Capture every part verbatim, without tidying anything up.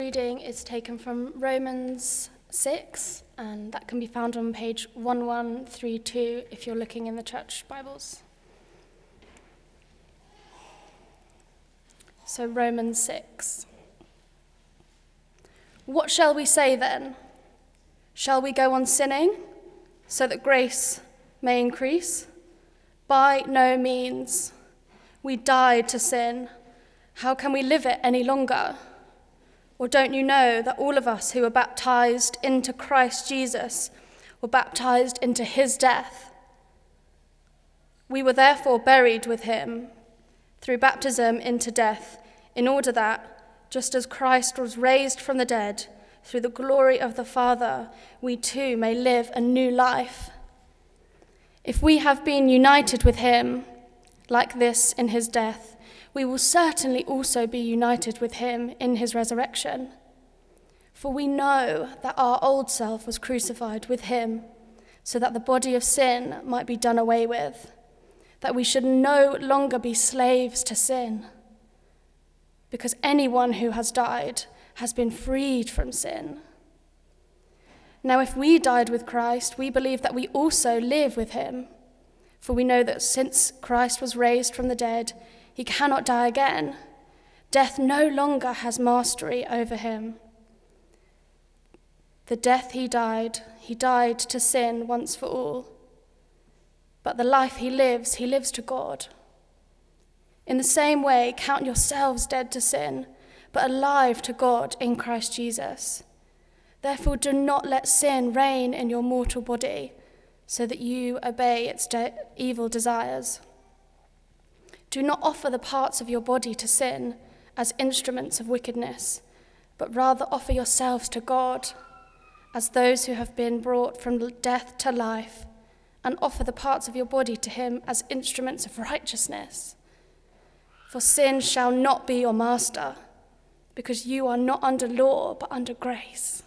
Reading is taken from Romans six, and that can be found on page one one three two if you're looking in the church Bibles. So Romans six. What shall we say then? Shall we go on sinning so that grace may increase? By no means. We died to sin. How can we live it any longer? Or don't you know that all of us who were baptized into Christ Jesus were baptized into his death? We were therefore buried with him through baptism into death, in order that, just as Christ was raised from the dead through the glory of the Father, we too may live a new life. If we have been united with him like this in his death, we will certainly also be united with him in his resurrection. For we know that our old self was crucified with him, so that the body of sin might be done away with, that we should no longer be slaves to sin. Because anyone who has died has been freed from sin. Now if we died with Christ, we believe that we also live with him. For we know that since Christ was raised from the dead, he cannot die again. Death no longer has mastery over him. The death he died, he died to sin once for all. But the life he lives, he lives to God. In the same way, count yourselves dead to sin, but alive to God in Christ Jesus. Therefore, do not let sin reign in your mortal body, so that you obey its de- evil desires. Do not offer the parts of your body to sin as instruments of wickedness, but rather offer yourselves to God as those who have been brought from death to life, and offer the parts of your body to him as instruments of righteousness. For sin shall not be your master, because you are not under law, but under grace.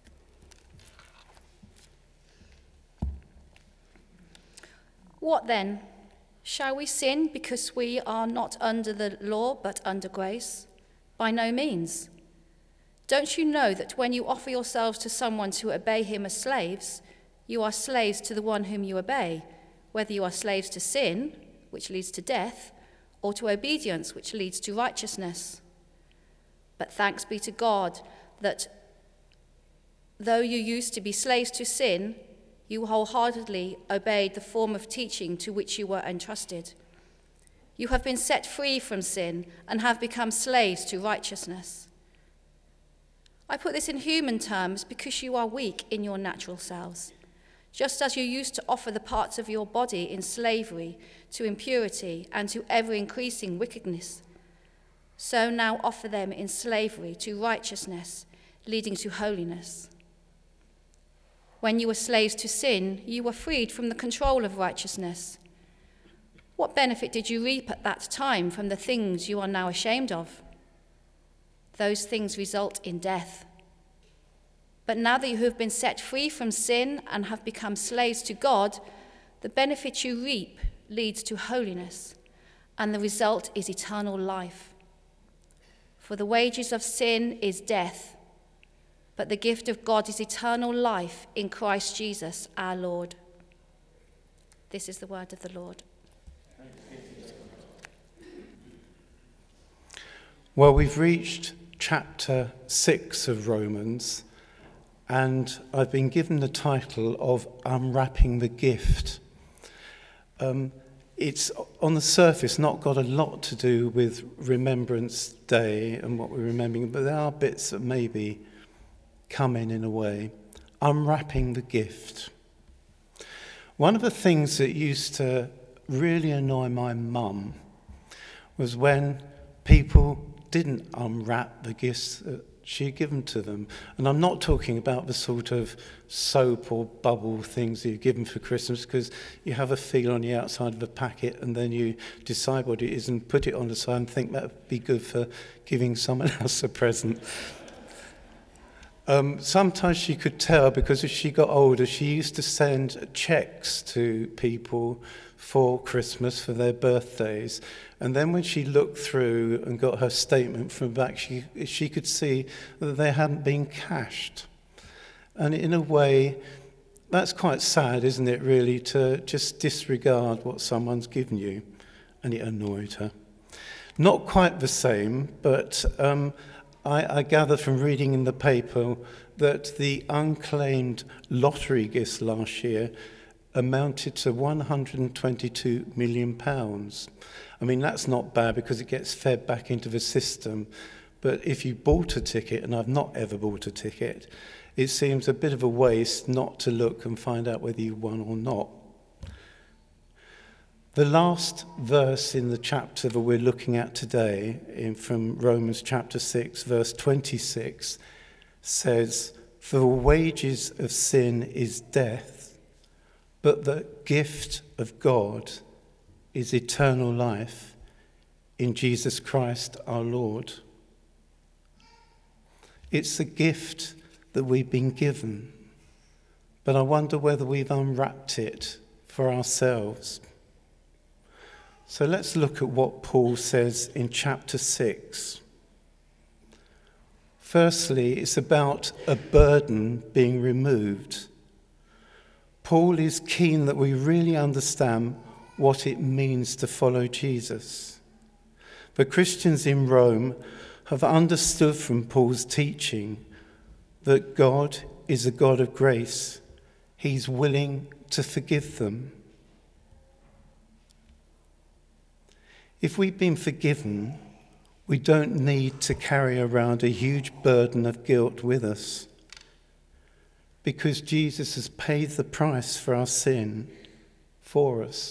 What then? Shall we sin because we are not under the law but under grace? By no means. Don't you know that when you offer yourselves to someone to obey him as slaves, you are slaves to the one whom you obey, whether you are slaves to sin, which leads to death, or to obedience, which leads to righteousness? But thanks be to God that though you used to be slaves to sin, you wholeheartedly obeyed the form of teaching to which you were entrusted. You have been set free from sin and have become slaves to righteousness. I put this in human terms because you are weak in your natural selves. Just as you used to offer the parts of your body in slavery to impurity and to ever-increasing wickedness, so now offer them in slavery to righteousness, leading to holiness. When you were slaves to sin, you were freed from the control of righteousness. What benefit did you reap at that time from the things you are now ashamed of? Those things result in death. But now that you have been set free from sin and have become slaves to God, the benefit you reap leads to holiness, and the result is eternal life. For the wages of sin is death, but the gift of God is eternal life in Christ Jesus our Lord. This is the word of the Lord. Well, we've reached chapter six of Romans, and I've been given the title of Unwrapping the Gift. Um, it's on the surface not got a lot to do with Remembrance Day and what we're remembering, but there are bits that maybe come in in a way. Unwrapping the gift. One of the things that used to really annoy my mum was when people didn't unwrap the gifts that she'd given to them. And I'm not talking about the sort of soap or bubble things that you're given for Christmas, because you have a feel on the outside of the packet and then you decide what it is and put it on the side and think that would be good for giving someone else a present. Um, sometimes she could tell, because as she got older, she used to send checks to people for Christmas, for their birthdays. And then when she looked through and got her statement from back, she, she could see that they hadn't been cashed. And in a way, that's quite sad, isn't it, really, to just disregard what someone's given you. And it annoyed her. Not quite the same, but um, I, I gather from reading in the paper that the unclaimed lottery gifts last year amounted to one hundred twenty-two million pounds. I mean, that's not bad because it gets fed back into the system. But if you bought a ticket, and I've not ever bought a ticket, it seems a bit of a waste not to look and find out whether you won or not. The last verse in the chapter that we're looking at today, in, from Romans chapter six, verse twenty-six, says, "For the wages of sin is death, but the gift of God is eternal life in Jesus Christ our Lord." It's a gift that we've been given, but I wonder whether we've unwrapped it for ourselves. So let's look at what Paul says in chapter six. Firstly, it's about a burden being removed. Paul is keen that we really understand what it means to follow Jesus. The Christians in Rome have understood from Paul's teaching that God is a God of grace. He's willing to forgive them. If we've been forgiven, we don't need to carry around a huge burden of guilt with us, because Jesus has paid the price for our sin for us.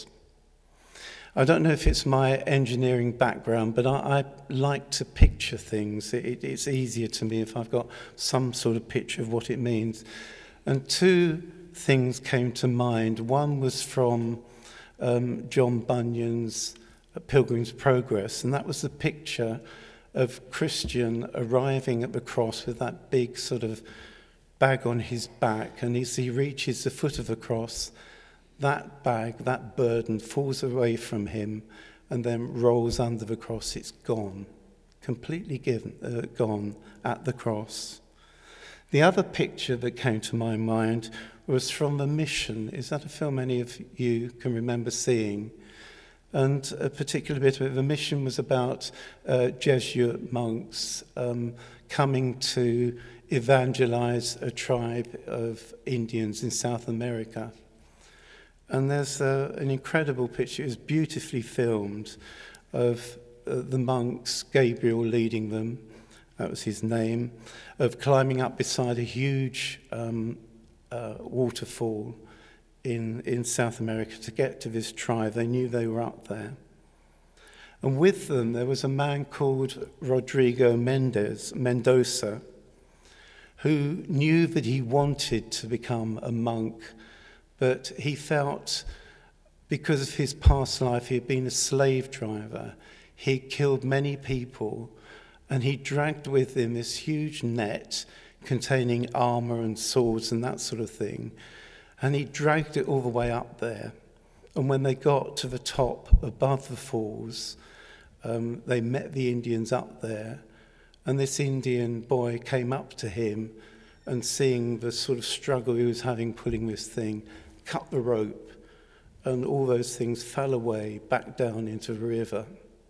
I don't know if it's my engineering background, but I, I like to picture things. It, it's easier to me if I've got some sort of picture of what it means. And two things came to mind. One was from um, John Bunyan's Pilgrim's Progress, and that was the picture of Christian arriving at the cross with that big sort of bag on his back, and as he reaches the foot of the cross, that bag, that burden falls away from him and then rolls under the cross. It's gone, completely given, uh, gone at the cross. The other picture that came to my mind was from The Mission. Is that a film any of you can remember seeing? And a particular bit of it, The Mission was about uh, Jesuit monks um, coming to evangelize a tribe of Indians in South America. And there's uh, an incredible picture, it was beautifully filmed, of uh, the monks, Gabriel leading them, that was his name, of climbing up beside a huge um, uh, waterfall in, in South America to get to this tribe. They knew they were up there. And with them, there was a man called Rodrigo Mendez, Mendoza, who knew that he wanted to become a monk, but he felt because of his past life, he had been a slave driver. He killed many people, and he dragged with him this huge net containing armor and swords and that sort of thing. And he dragged it all the way up there. And when they got to the top above the falls, um, they met the Indians up there. And this Indian boy came up to him and, seeing the sort of struggle he was having pulling this thing, cut the rope, and all those things fell away back down into the river.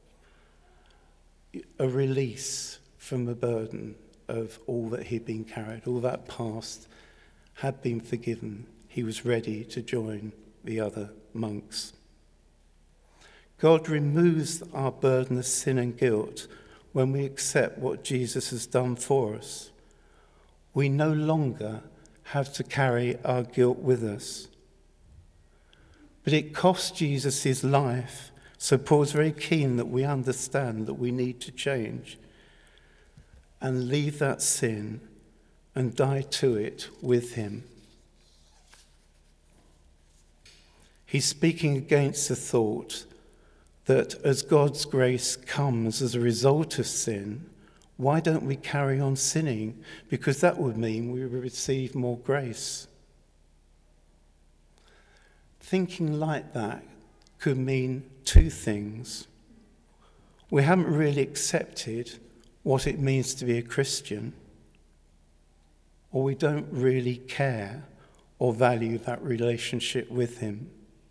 A release from the burden of all that he'd been carried, all that past had been forgiven. He was ready to join the other monks. God removes our burden of sin and guilt when we accept what Jesus has done for us. We no longer have to carry our guilt with us. But it cost Jesus his life, so Paul's very keen that we understand that we need to change and leave that sin and die to it with him. He's speaking against the thought that as God's grace comes as a result of sin, why don't we carry on sinning? Because that would mean we would receive more grace. Thinking like that could mean two things. We haven't really accepted what it means to be a Christian, or we don't really care or value that relationship with him.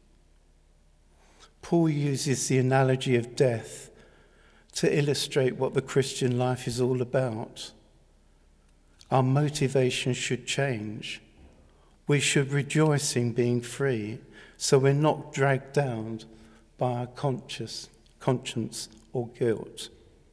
Paul uses the analogy of death to illustrate what the Christian life is all about. Our motivation should change. We should rejoice in being free, so we're not dragged down by our conscience, conscience or guilt.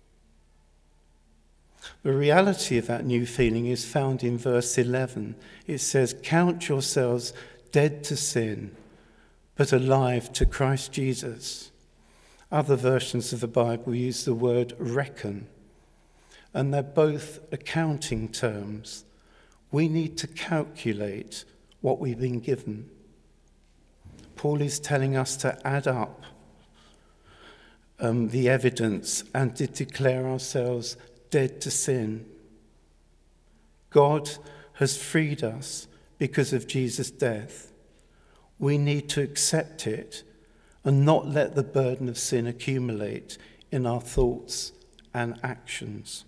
The reality of that new feeling is found in verse eleven. It says, "Count yourselves dead to sin, but alive to Christ Jesus." Other versions of the Bible use the word reckon, and they're both accounting terms. We need to calculate what we've been given. Paul is telling us to add up um, the evidence and to declare ourselves dead to sin. God has freed us because of Jesus' death. We need to accept it and not let the burden of sin accumulate in our thoughts and actions.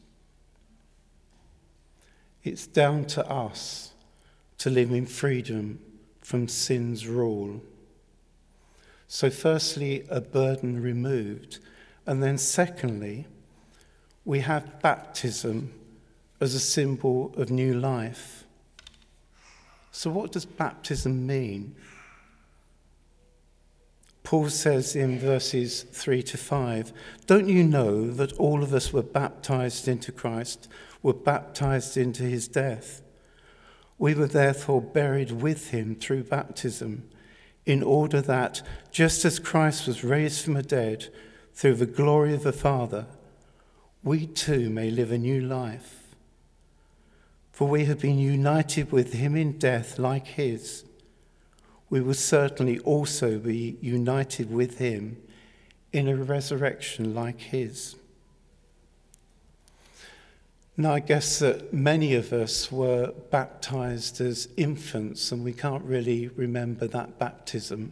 It's down to us to live in freedom from sin's rule. So firstly, a burden removed. And then secondly, we have baptism as a symbol of new life. So what does baptism mean? Paul says in verses three to five, "Don't you know that all of us were baptized into Christ, were baptized into his death? We were therefore buried with him through baptism, in order that, just as Christ was raised from the dead through the glory of the Father, we too may live a new life. For we have been united with him in death like his. We will certainly also be united with him in a resurrection like his." Now, I guess that many of us were baptized as infants, and we can't really remember that baptism.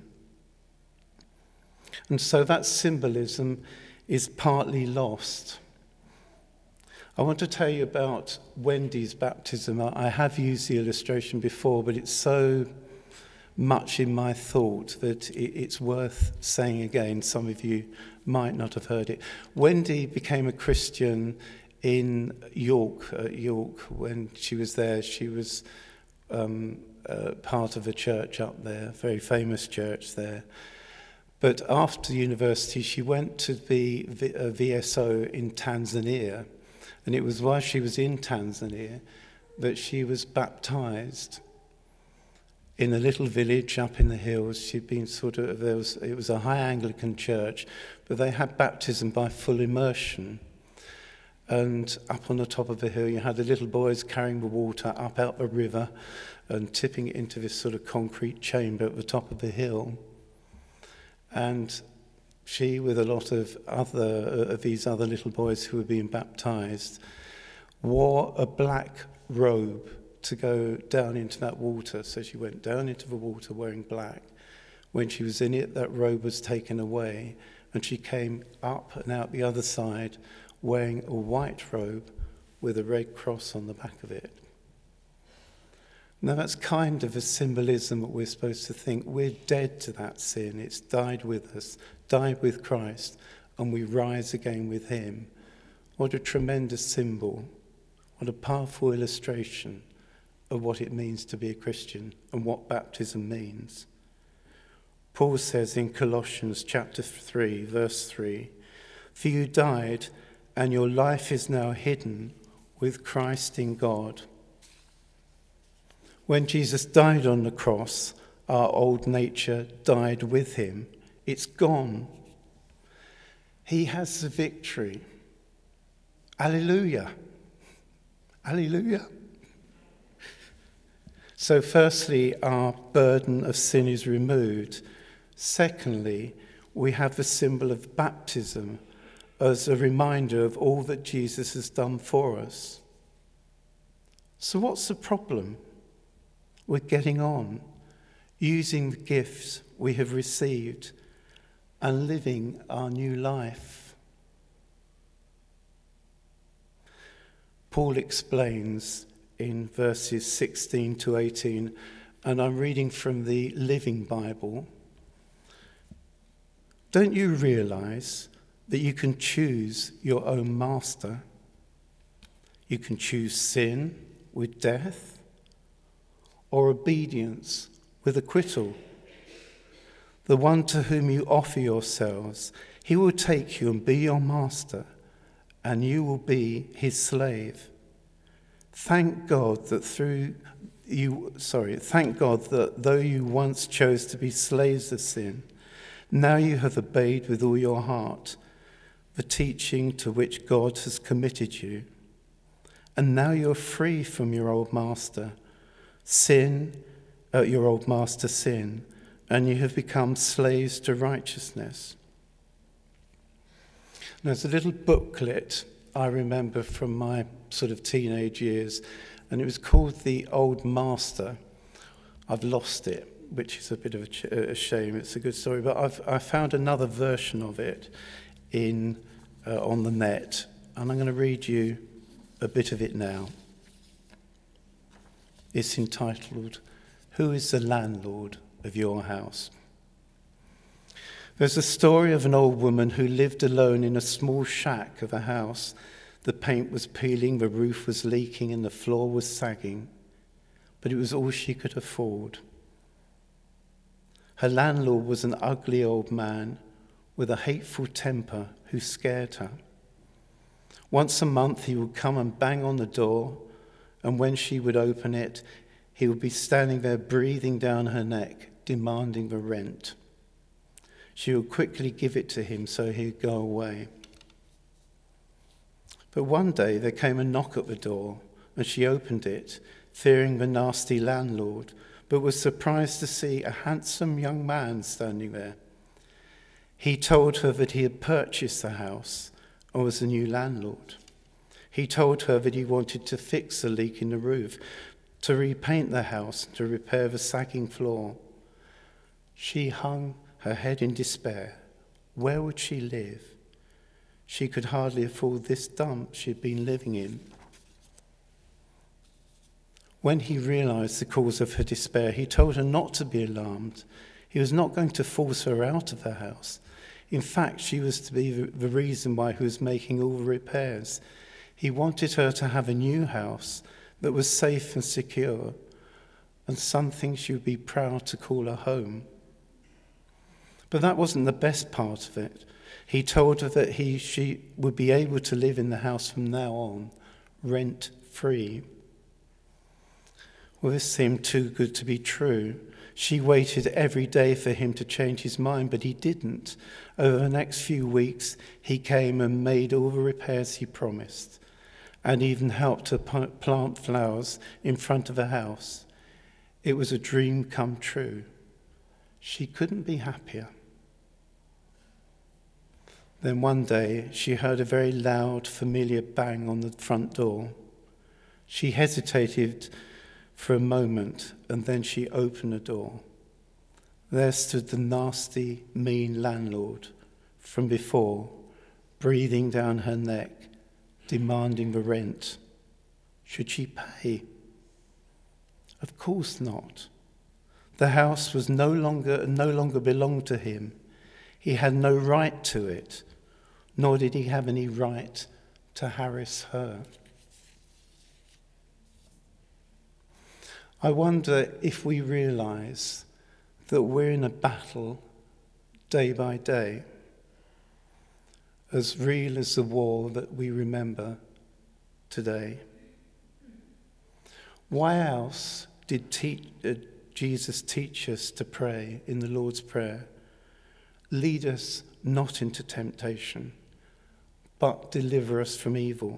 And so that symbolism is partly lost. I want to tell you about Wendy's baptism. I have used the illustration before, but it's so much in my thought that it's worth saying again. Some of you might not have heard it. Wendy became a Christian in York. At York, when she was there, she was um, uh, part of a church up there, a very famous church there. But after university, she went to be a V S O in Tanzania. And it was while she was in Tanzania that she was baptized in a little village up in the hills. She'd been sort of, there was, it was a high Anglican church, but they had baptism by full immersion. And up on the top of the hill, you had the little boys carrying the water up out the river and tipping it into this sort of concrete chamber at the top of the hill. And she, with a lot of other of these other little boys who were being baptized, wore a black robe to go down into that water. So she went down into the water wearing black. When she was in it, that robe was taken away, and she came up and out the other side wearing a white robe with a red cross on the back of it. Now that's kind of a symbolism that we're supposed to think. We're dead to that sin. It's died with us, died with Christ, and we rise again with him. What a tremendous symbol. What a powerful illustration of what it means to be a Christian and what baptism means. Paul says in Colossians chapter three, verse three, "For you died, and your life is now hidden with Christ in God." When Jesus died on the cross, our old nature died with him. It's gone. He has the victory. Alleluia. Alleluia. So firstly, our burden of sin is removed. Secondly, we have the symbol of baptism as a reminder of all that Jesus has done for us. So what's the problem with getting on, using the gifts we have received, and living our new life. Paul explains in verses sixteen to eighteen, and I'm reading from the Living Bible. Don't you realize that you can choose your own master? You can choose sin with death or obedience with acquittal. The one to whom you offer yourselves, he will take you and be your master, and you will be his slave. Thank God that through you, sorry, thank God that though you once chose to be slaves of sin, now you have obeyed with all your heart the teaching to which God has committed you. And now you're free from your old master, sin, uh, your old master sin, and you have become slaves to righteousness. There's a little booklet I remember from my sort of teenage years, and it was called The Old Master. I've lost it, which is a bit of a, ch- a shame. It's a good story, but I've I found another version of it in uh, on the net, and I'm going to read you a bit of it now. It's entitled, "Who is the Landlord of Your House?" There's a story of an old woman who lived alone in a small shack of a house. The paint was peeling, the roof was leaking, and the floor was sagging, but it was all she could afford. Her landlord was an ugly old man with a hateful temper who scared her. Once a month he would come and bang on the door, and when she would open it, he would be standing there breathing down her neck, demanding the rent. She would quickly give it to him so he'd go away. But one day there came a knock at the door, and she opened it, fearing the nasty landlord, but was surprised to see a handsome young man standing there. He told her that he had purchased the house and was the new landlord. He told her that he wanted to fix the leak in the roof, to repaint the house, to repair the sagging floor. She hung her head in despair. Where would she live? She could hardly afford this dump she had been living in. When he realized the cause of her despair, he told her not to be alarmed. He was not going to force her out of the house. In fact, she was to be the reason why he was making all the repairs. He wanted her to have a new house that was safe and secure, and something she would be proud to call her home. But that wasn't the best part of it. He told her that he, she would be able to live in the house from now on, rent-free. Well, this seemed too good to be true. She waited every day for him to change his mind, but he didn't. Over the next few weeks, he came and made all the repairs he promised, and even helped her plant flowers in front of the house. It was a dream come true. She couldn't be happier. Then one day, she heard a very loud, familiar bang on the front door. She hesitated for a moment, and then she opened the door. There stood the nasty, mean landlord from before, breathing down her neck, demanding the rent. Should she pay? Of course not. The house was no longer no longer belonged to him. He had no right to it, nor did he have any right to harass her. I wonder if we realize that we're in a battle day by day, as real as the war that we remember today. Why else did te- uh, Jesus teach us to pray in the Lord's Prayer? Lead us not into temptation, but deliver us from evil.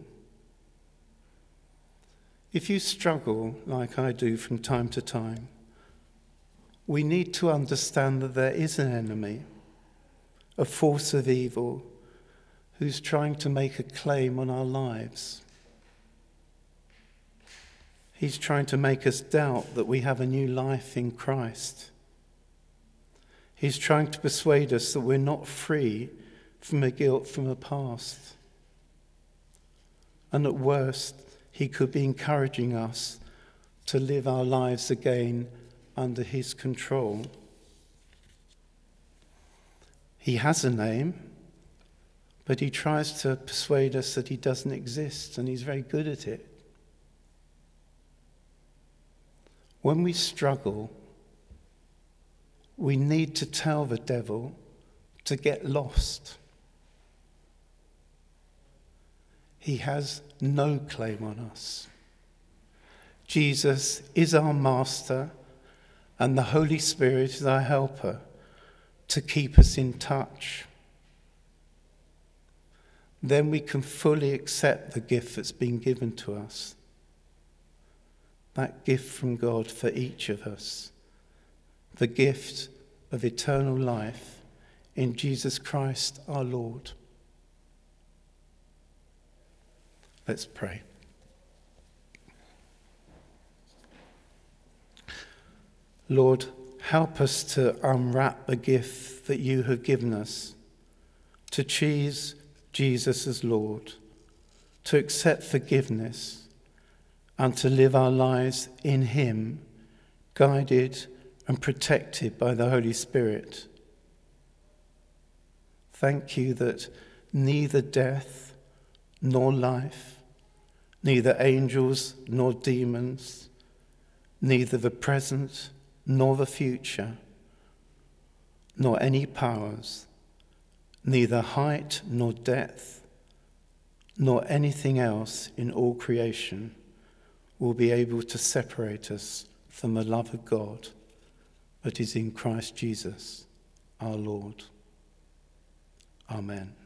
If you struggle, like I do from time to time, we need to understand that there is an enemy, a force of evil, who's trying to make a claim on our lives. He's trying to make us doubt that we have a new life in Christ. He's trying to persuade us that we're not free from a guilt from the past. And at worst, he could be encouraging us to live our lives again under his control. He has a name, but he tries to persuade us that he doesn't exist, and he's very good at it. When we struggle, we need to tell the devil to get lost. He has no claim on us. Jesus is our master, and the Holy Spirit is our helper to keep us in touch. Then we can fully accept the gift that's been given to us. That gift from God for each of us. The gift of eternal life in Jesus Christ our Lord. Let's pray. Lord, help us to unwrap the gift that you have given us, to choose Jesus as Lord, to accept forgiveness, and to live our lives in him, guided and protected by the Holy Spirit. Thank you that neither death nor life, neither angels nor demons, neither the present nor the future, nor any powers, neither height nor depth, nor anything else in all creation will be able to separate us from the love of God that is in Christ Jesus, our Lord. Amen.